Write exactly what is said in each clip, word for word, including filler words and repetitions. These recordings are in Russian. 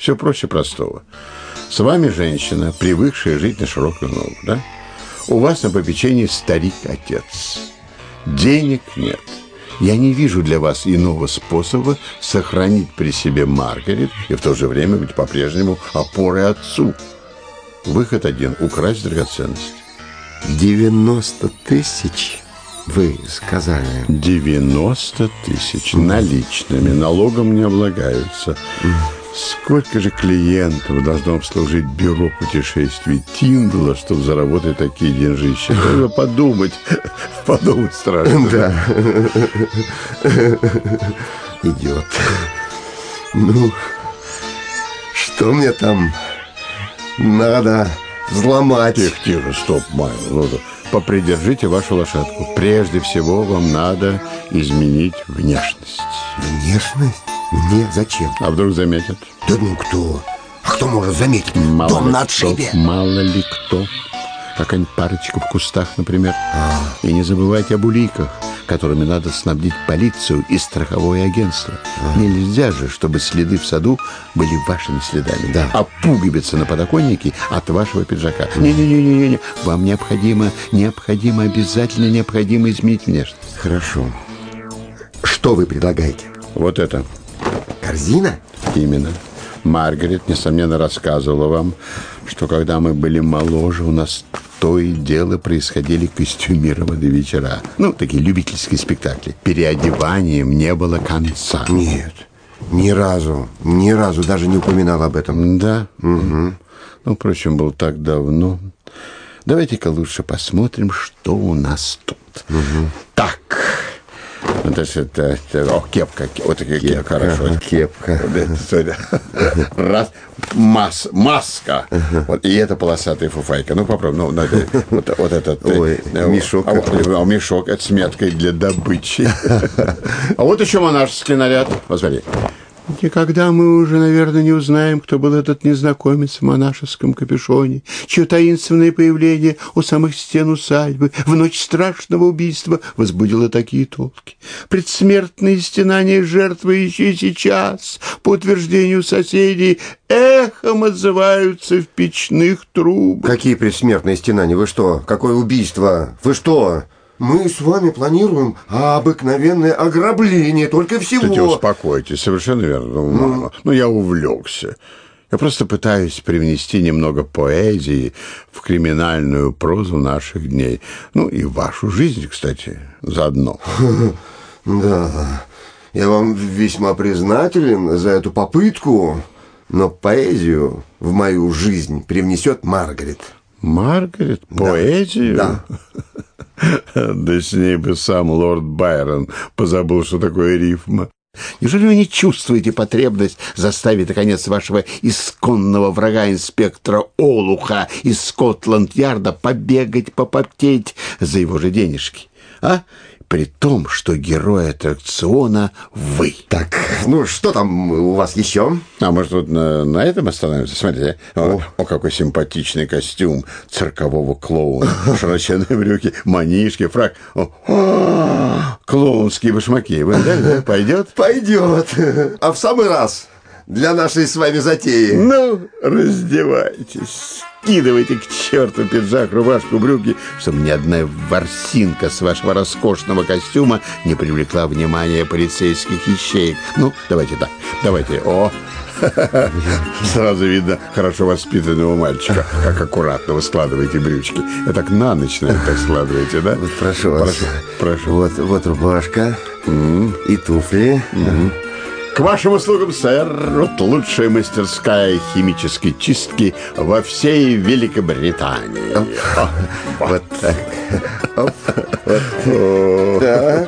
Все проще простого. С вами женщина, привыкшая жить на широкую ногу, да? У вас на попечении старик-отец. Денег нет. Я не вижу для вас иного способа сохранить при себе Маргарет и в то же время быть по-прежнему опорой отцу. Выход один – украсть драгоценность. девяносто тысяч, вы сказали? девяносто тысяч наличными, налогом не облагаются. Сколько же клиентов должно обслужить бюро путешествий Тиндала, чтобы заработать такие деньжища? Надо подумать, подумать страшно. Да. Идет. Ну, что мне там надо взломать? Тихо, тихо, стоп, Майл. Ну, попридержите вашу лошадку. Прежде всего вам надо изменить внешность. Внешность? Мне зачем? А вдруг заметят? Да ну кто? А кто может заметить? Мало Дом на кто, отшибе. мало ли кто. Какая-нибудь парочка в кустах, например. А. И не забывайте об уликах, которыми надо снабдить полицию и страховое агентство. А. Нельзя же, чтобы следы в саду были вашими следами. Да. А пуговицы на подоконнике от вашего пиджака. Не-не-не-не-не. Вам необходимо, необходимо, обязательно необходимо изменить внешность. Хорошо. Что вы предлагаете? Вот это. Корзина? Именно. Маргарет, несомненно, рассказывала вам, что когда мы были моложе, у нас то и дело происходили костюмированные вечера. Ну, такие любительские спектакли. Переодеванием не было конца. Нет, ни разу, ни разу даже не упоминал об этом. Да? Угу. Ну, впрочем, было так давно. Давайте-ка лучше посмотрим, что у нас тут. Угу. Так. Это, это, это, о, кепка, вот такая кепка, кепка, хорошо. Кепка. Раз, мас, маска. Вот, и это полосатая фуфайка. Ну, попробуй. Ну, надо, вот, вот этот. Ой, э, мешок. А, а, мешок, это с меткой для добычи. А вот еще монашеский наряд. Посмотри. Никогда мы уже, наверное, не узнаем, кто был этот незнакомец в монашеском капюшоне, чье таинственное появление у самых стен усадьбы в ночь страшного убийства возбудило такие толки. Предсмертные стенания жертвы еще и сейчас, по утверждению соседей, эхом отзываются в печных трубах. Какие предсмертные стенания? Вы что? Какое убийство? Вы что? Мы с вами планируем обыкновенное ограбление, только всего. Кстати, успокойтесь, совершенно верно. Ну, мама, ну, я увлекся. Я просто пытаюсь привнести немного поэзии в криминальную прозу наших дней. Ну, и вашу жизнь, кстати, заодно. Да, я вам весьма признателен за эту попытку, но поэзию в мою жизнь привнесет Маргарет. Маргарет? Поэзию? Да. Да с ней бы сам лорд Байрон позабыл, что такое рифма. Неужели вы не чувствуете потребность заставить, наконец, вашего исконного врага, инспектора Олуха из Скотланд-Ярда, побегать, попотеть за его же денежки? А? При том, что герой аттракциона вы. Так, ну что там у вас еще? А может, вот на, на этом остановимся? Смотрите, о, о, какой симпатичный костюм циркового клоуна. Широченные брюки, манишки, фрак. О, о, клоунские башмаки. Вы взяли, да? Пойдет? Пойдет. А в самый раз для нашей с вами затеи. Ну, раздевайтесь. Скидывайте к черту пиджак, рубашку, брюки, чтобы ни одна ворсинка с вашего роскошного костюма не привлекла внимание полицейских ищеек. Ну, давайте так, давайте. О, сразу видно хорошо воспитанного мальчика, как аккуратно вы складываете брючки. Я так на ночь, наверное, так складываете, да? Вот прошу вас. Прошу, прошу. Вот, вот рубашка mm-hmm. и туфли. Mm-hmm. К вашим услугам, сэр, вот лучшая мастерская химической чистки во всей Великобритании. Оп. О, вот так. Оп. Вот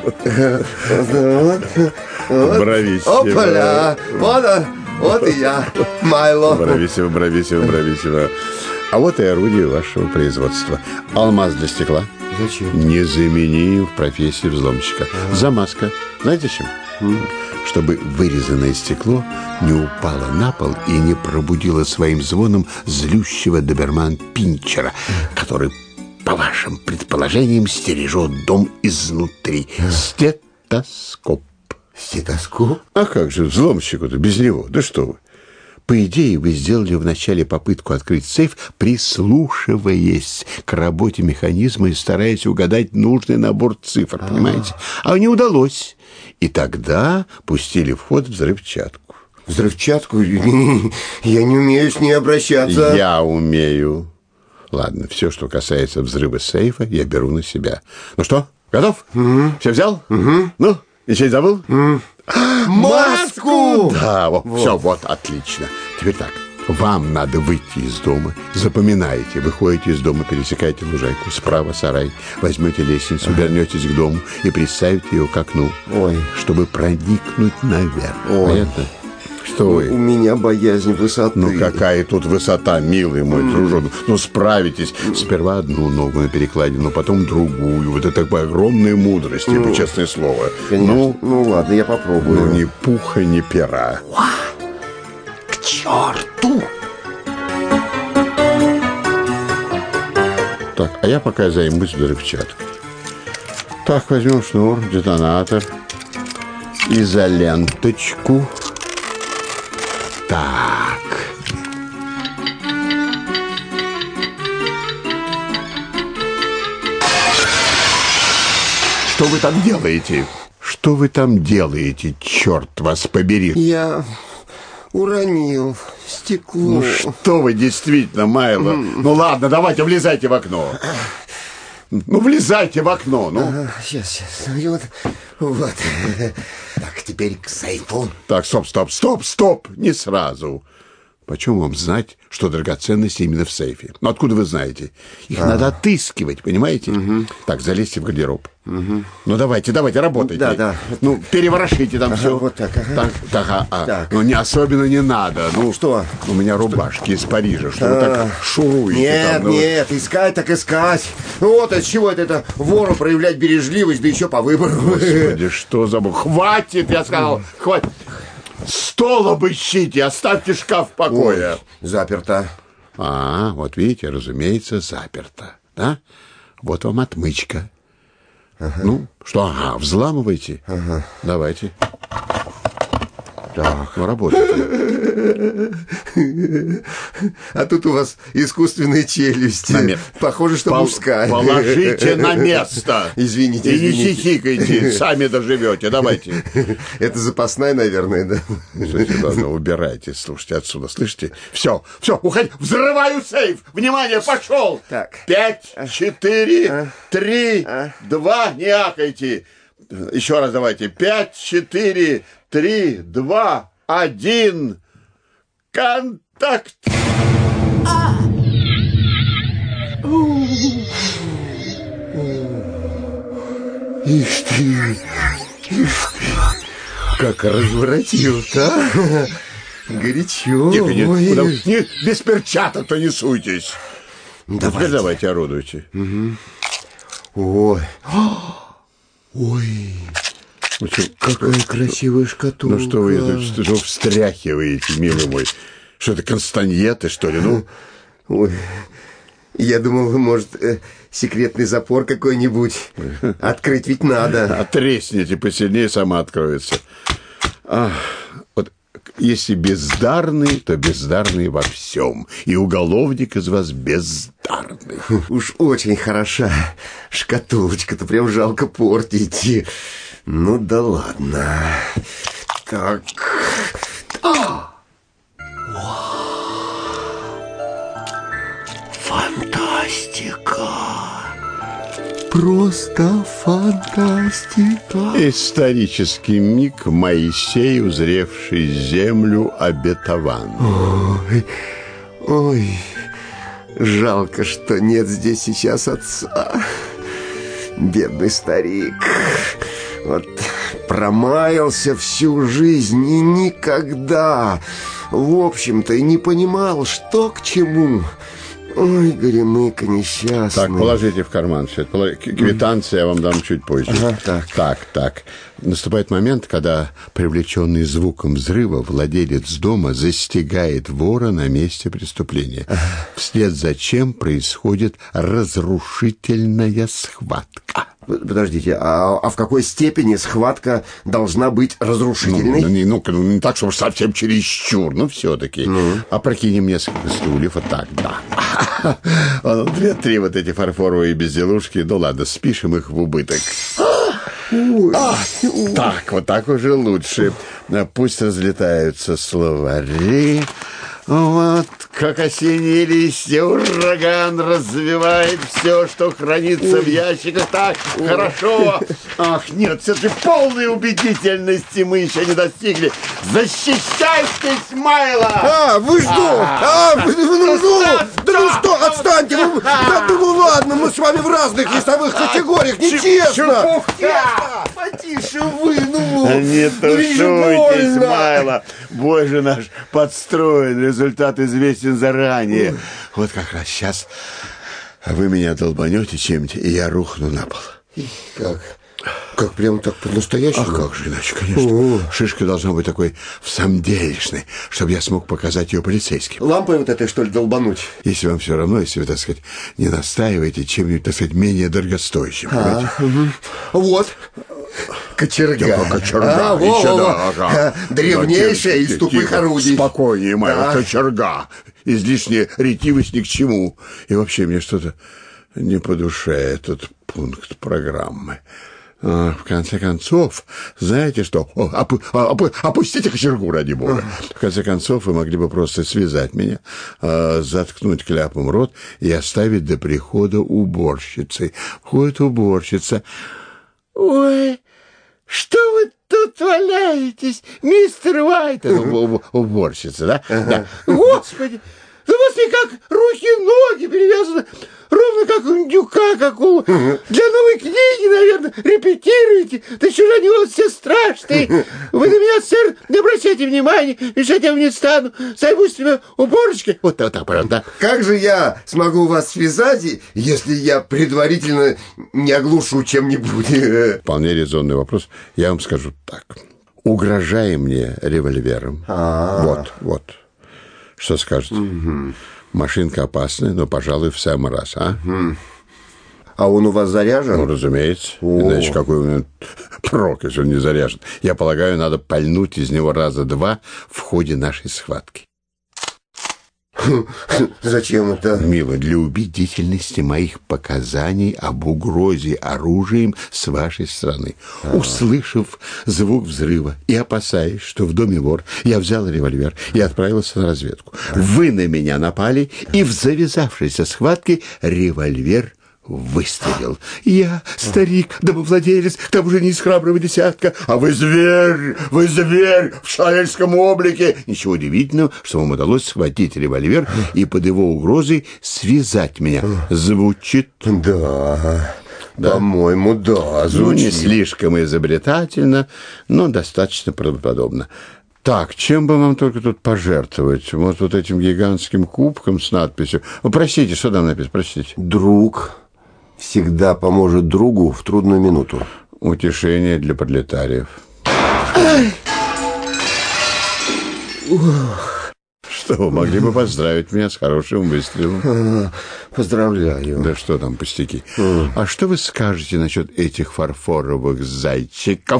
так. Брависсимо. Опля! Вот он, вот и я, Майло. Брависсимо, брависсимо, брависсимо. А вот и орудие вашего производства. Алмаз для стекла. Зачем? Незаменим в профессии взломщика. А. Замазка. Знаете чем? Mm. Чтобы вырезанное стекло не упало на пол и не пробудило своим звоном злющего доберман-пинчера, который, по вашим предположениям, стережет дом изнутри. Стетоскоп. Стетоскоп? А как же взломщику-то без него? Да что вы? По идее, вы сделали вначале попытку открыть сейф, прислушиваясь к работе механизма и стараясь угадать нужный набор цифр, понимаете? А не удалось. И тогда пустили в ход взрывчатку. Взрывчатку? Я не умею с ней обращаться. Я умею. Ладно, все, что касается взрыва сейфа, я беру на себя. Ну что, готов? Угу. Все взял? Угу. Ну, ничего не забыл? Угу. Маску! Да, вот, вот. Все, вот, отлично. Теперь так, вам надо выйти из дома. Запоминаете, выходите из дома, пересекаете лужайку, справа сарай, возьмете лестницу, вернетесь к дому и приставите ее к окну, Ой. чтобы проникнуть наверх. Ой. Понятно? Что вы? У меня боязнь высоты. Ну какая тут высота, милый мой mm. дружок. Ну справитесь. Сперва одну ногу на перекладину, потом другую. Вот это такая огромная мудрость, mm. честное слово. Конечно. Ну, ну ладно, я попробую. Ну ни пуха, ни пера. К черту! Так, а я пока займусь взрывчаткой. Так, возьмем шнур, детонатор, изоленточку. Так. Что вы там делаете? Что вы там делаете, черт вас побери? Я уронил стекло. Ну что вы действительно, Майло? Mm. Ну ладно, давайте, влезайте в окно. Ну, влезайте в окно, ну. Ага, сейчас, сейчас. Вот, вот. Так, теперь к сейфу. Так, стоп, стоп, стоп, стоп. Не сразу. Почему вам знать, что драгоценности именно в сейфе? Ну, откуда вы знаете? Их а. надо отыскивать, понимаете? Угу. Так, залезьте в гардероб. Угу. Ну, давайте, давайте, работайте. Да, да. Ну, переворошите там ага, все. Вот так, ага. Так, так, а, а. так. Ну, не особенно не надо. Ну, что? У меня рубашки из Парижа. Что а. вы так шуруете? Нет, там, ну... нет, искать так искать. Вот от чего это, это вору проявлять бережливость, да еще по выбору. Господи, что за... Хватит, я сказал, хватит. Стол обыщите, оставьте шкаф в покое. Ой, заперто. А, вот видите, разумеется, заперто. Да? Вот вам отмычка. Ага. Ну, что, ага, взламывайте. Ага. Давайте. Так. Ну, работайте. А тут у вас искусственные челюсти. Похоже, что Пол- мужская. Положите на место. Извините, И извините. не хихикайте, сами доживете. Давайте. Это запасная, наверное, да? Слушайте, ладно, убирайте, слушайте, отсюда, слышите? Все, все, уходи. Взрываю сейф. Внимание, пошел. Так. Пять, четыре, три, два, не акайте. Еще раз давайте. Пять, четыре, три, два, один. Контакт. Ишь ты, ишь ты, как разворотил-то, горячо. Тихо, не, куда, не, без перчаток-то не суйтесь. Давайте. Теперь давайте орудуйте. Угу. Ой, ой. Ну, что, какая что, красивая шкатулка. Ну что вы это что, что встряхиваете, милый мой? Что это, констаньеты, что ли? Ну, ой, я думал, может, э, секретный запор какой-нибудь. Открыть ведь надо. Отресните посильнее, сама откроется. Ах, вот если бездарный, то бездарный во всем. И уголовник из вас бездарный. Уж очень хороша шкатулочка-то, прям жалко портить. Ну да ладно. Так. А! Фантастика. Просто фантастика. Исторический миг Моисей, узревший землю обетованную. Ой, ой, жалко, что нет здесь сейчас отца. Бедный старик. Вот промаялся всю жизнь и никогда, в общем-то, и не понимал, что к чему. Ой, горемыка несчастный. Так, положите в карман все это. Квитанции я вам дам чуть позже. Ага, так. Так, так. Наступает момент, когда, привлеченный звуком взрыва, владелец дома застигает вора на месте преступления. Ага. Вслед за чем происходит разрушительная схватка. Подождите, а, а в какой степени схватка должна быть разрушительной? Ну, ну, не, ну, ну не так, чтобы совсем чересчур, но все-таки. Ну. Опрокинем несколько стульев, вот так, да. Две-три вот эти фарфоровые безделушки, ну ладно, спишем их в убыток. Ой. А, так, вот так уже лучше. Пусть разлетаются словари. Вот, как осенние листья, ураган развивает все, что хранится Ой. в ящиках. Так, Ой. хорошо. Ах, нет, все-таки полной убедительности мы еще не достигли. Защищайтесь, Майло! А, вы что? А, а вы, ну, ну, да ну что, отстаньте! Ну, да, ну ладно, мы с вами в разных весовых категориях, нечестно! Потише вы, ну! Не тушуйтесь, Майло! Бой же наш подстроен, результат известен заранее. Ой. Вот как раз сейчас вы меня долбанете чем-нибудь, и я рухну на пол. Как? Как, прям так по-настоящему? Ах, как же иначе, конечно. О-о. Шишка должна быть такой всамделишной, чтобы я смог показать ее полицейским. Лампой вот этой, что ли, долбануть? Если вам все равно, если вы, так сказать, не настаиваете чем-нибудь, так сказать, менее дорогостоящим. А, угу. Вот. Кочерга. Да, кочерга. А, Еще, во, да, ага. Древнейшая из тупых орудий. Спокойнее, моя кочерга. Излишняя ретивость ни к чему. И вообще мне что-то не по душе этот пункт программы. А, в конце концов, знаете что? О, опу, опу, опустите кочергу, ради бога. В конце концов, вы могли бы просто связать меня, а, заткнуть кляпом рот и оставить до прихода уборщицы. Входит уборщица. Ой, что вы тут валяетесь, мистер Уайт? Это уборщица, да? Да. Господи, да у вас никак руки-ноги перевязаны, ровно как у индюка какого. Для новой книги, наверное, репетируете. Да что же они у вас все страшные? Вы на меня, сэр, не обращайте внимания, мешать я вам не стану. Займусь тебе уборочкой. Вот так, так, да. Как же я смогу вас связать, если я предварительно не оглушу чем-нибудь? Вполне резонный вопрос. Я вам скажу так. Угрожай мне револьвером. А-а-а. Вот, вот. Что скажете? Угу. Машинка опасная, но, пожалуй, в самый раз, а? Угу. А он у вас заряжен? Ну, разумеется. О. Иначе какой у меня прок, если он не заряжен. Я полагаю, надо пальнуть из него раза два в ходе нашей схватки. Зачем это? Мило, для убедительности моих показаний об угрозе оружием с вашей стороны. А-а-а. Услышав звук взрыва и опасаясь, что в доме вор, я взял револьвер и отправился на разведку. А-а-а. Вы на меня напали, и в завязавшейся схватке револьвер выстрелил. Я старик, домовладелец, к тому же не из храброго десятка, а вы зверь, вы зверь в человеческом облике. Ничего удивительного, что вам удалось схватить револьвер и под его угрозой связать меня. Звучит? Да, да? По-моему, да, звучит. Ну, не слишком изобретательно, но достаточно правдоподобно. Так, чем бы вам только тут пожертвовать? Вот, вот этим гигантским кубком с надписью. О, простите, что там написано? Простите. Друг всегда поможет другу в трудную минуту. Утешение для пролетариев. Что, вы могли бы поздравить меня с хорошим выстрелом? Поздравляю. Да что там, пустяки. А что вы скажете насчет этих фарфоровых зайчиков?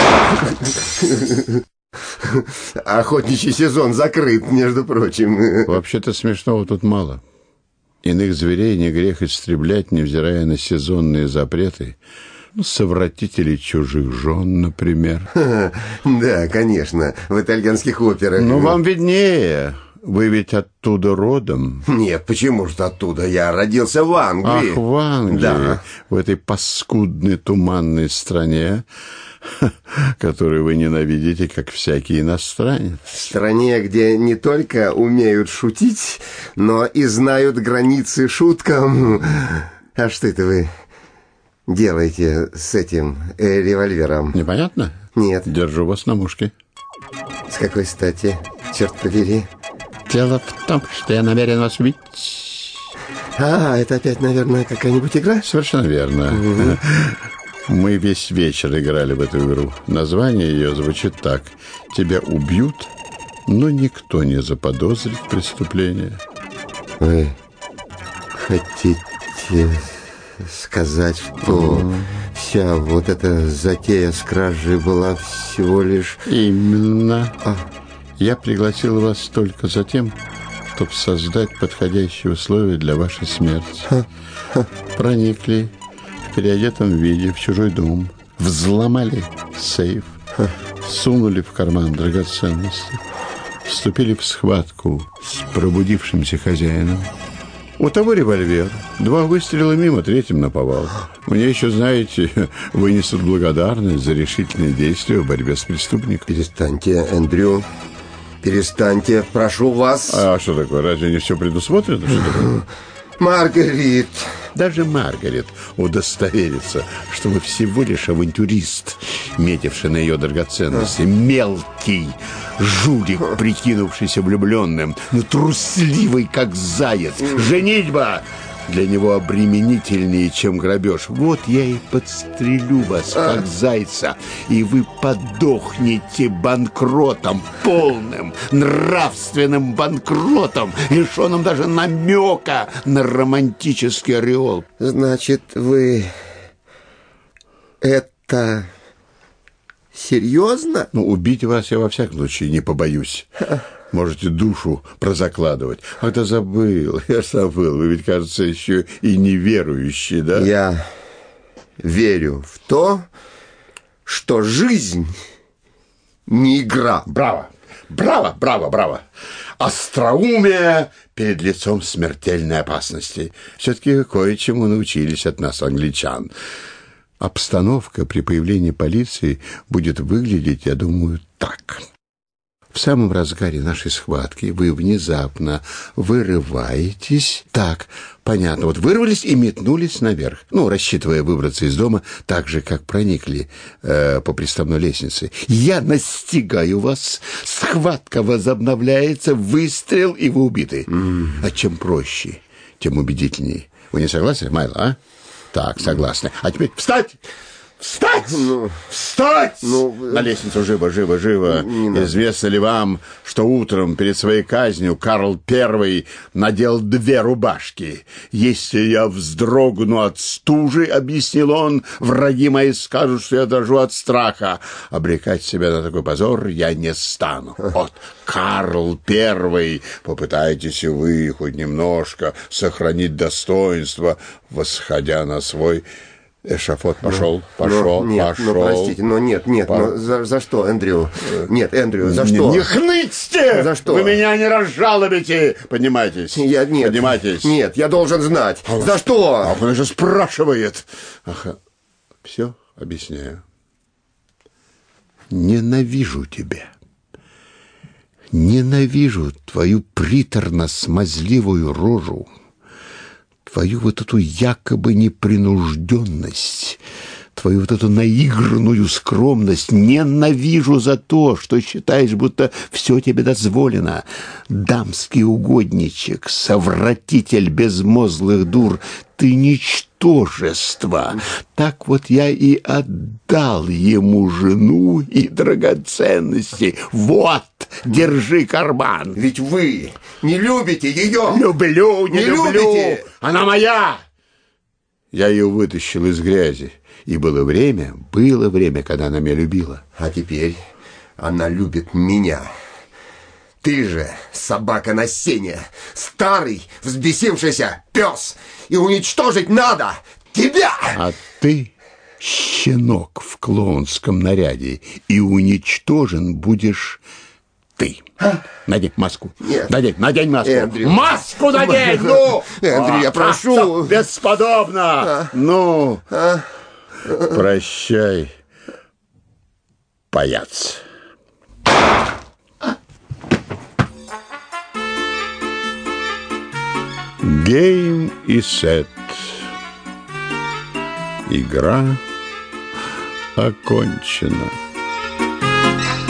Охотничий сезон закрыт, между прочим. Вообще-то смешного тут мало. Иных зверей не грех истреблять, невзирая на сезонные запреты. Ну, совратителей чужих жен, например. Да, конечно, в итальянских операх. Ну, вам виднее. Вы ведь оттуда родом? Нет, почему же оттуда? Я родился в Англии. Ах, в Англии? Да. В этой паскудной туманной стране, которую вы ненавидите, как всякий иностранец. В стране, где не только умеют шутить, но и знают границы шуткам. А что это вы делаете с этим э, револьвером? Непонятно? Нет. Держу вас на мушке. С какой стати, черт побери? Дело в том, что я намерен вас убить. А, это опять, наверное, какая-нибудь игра? Совершенно верно. Угу. Мы весь вечер играли в эту игру. Название ее звучит так: тебя убьют, но никто не заподозрит преступление. Вы хотите сказать, что mm. вся вот эта затея с кражей была всего лишь... Именно. А. Я пригласил вас только за тем, чтобы создать подходящие условия для вашей смерти. Ха. Ха. Проникли в переодетом виде в чужой дом, взломали сейф, Ха. сунули в карман драгоценности, вступили в схватку с пробудившимся хозяином. У того револьвер, два выстрела мимо, третьим наповал. Мне еще, знаете, вынесут благодарность за решительные действия в борьбе с преступником. Перестаньте, Эндрю, перестаньте, прошу вас. А что такое, разве не все предусмотрено? Что такое? Маргарит. Даже Маргарет удостоверится, что вы всего лишь авантюрист, метивший на ее драгоценности, мелкий жулик, прикинувшийся влюбленным, но трусливый, как заяц. Женитьба для него обременительнее, чем грабеж. Вот я и подстрелю вас, как зайца, и вы подохнете банкротом, полным, нравственным банкротом, лишенным даже намека на романтический ореол. Значит, вы это серьезно? Ну, убить вас я во всяком случае не побоюсь. Можете душу прозакладывать. Ах, да забыл, я забыл. Вы ведь, кажется, еще и неверующий, да? Я верю в то, что жизнь не игра. Браво, браво, браво, браво. Остроумие перед лицом смертельной опасности. Все-таки кое-чему научились от нас, англичан. Обстановка при появлении полиции будет выглядеть, я думаю, так. В самом разгаре нашей схватки вы внезапно вырываетесь. Так, понятно, вот вырвались и метнулись наверх. Ну, рассчитывая выбраться из дома так же, как проникли э, по приставной лестнице. Я настигаю вас, схватка возобновляется, выстрел, и вы убиты. Mm. А чем проще, тем убедительнее. Вы не согласны, Майло, а? Так, согласны. А теперь встать! Встать! Ну, Встать! Ну, на лестницу, живо, живо, живо. Известно ли вам, что утром перед своей казнью Карл Первый надел две рубашки? Если я вздрогну от стужи, объяснил он, враги мои скажут, что я дрожу от страха. Обрекать себя на такой позор я не стану. Вот, Карл Первый, попытайтесь и вы хоть немножко сохранить достоинство, восходя на свой... Эшафот пошел, но, пошел, но, нет, пошел. Ну, простите, но нет, нет, По... но за, за что, Эндрю? Нет, Эндрю, за не, что? Не хнычьте! За что? Вы меня не разжалобите! Поднимайтесь. Я, нет, Поднимайтесь. Нет, я должен знать. А за что? А он же спрашивает. Ага. Все, объясняю. Ненавижу тебя. Ненавижу твою приторно-смазливую рожу. Твою вот эту якобы непринужденность, твою вот эту наигранную скромность ненавижу за то, что считаешь, будто все тебе дозволено. Дамский угодничек, совратитель безмозглых дур, ты ничтожество. Так вот я и отдал ему жену и драгоценности. Вот, держи карман. Ведь вы не любите ее. Люблю, не, не люблю. Любите. Она моя. Я ее вытащил из грязи. И было время, было время, когда она меня любила. А теперь она любит меня. Ты же собака на сене, старый, взбесившийся пес, и уничтожить надо тебя! А ты щенок в клоунском наряде, и уничтожен будешь ты. А? Надень маску. Нет. Надень, надень маску. Эндрю. Маску надень! Ну! Эндрю, я прошу. Бесподобно! А? Ну, а? Прощай, паяц. Game и set. Игра окончена.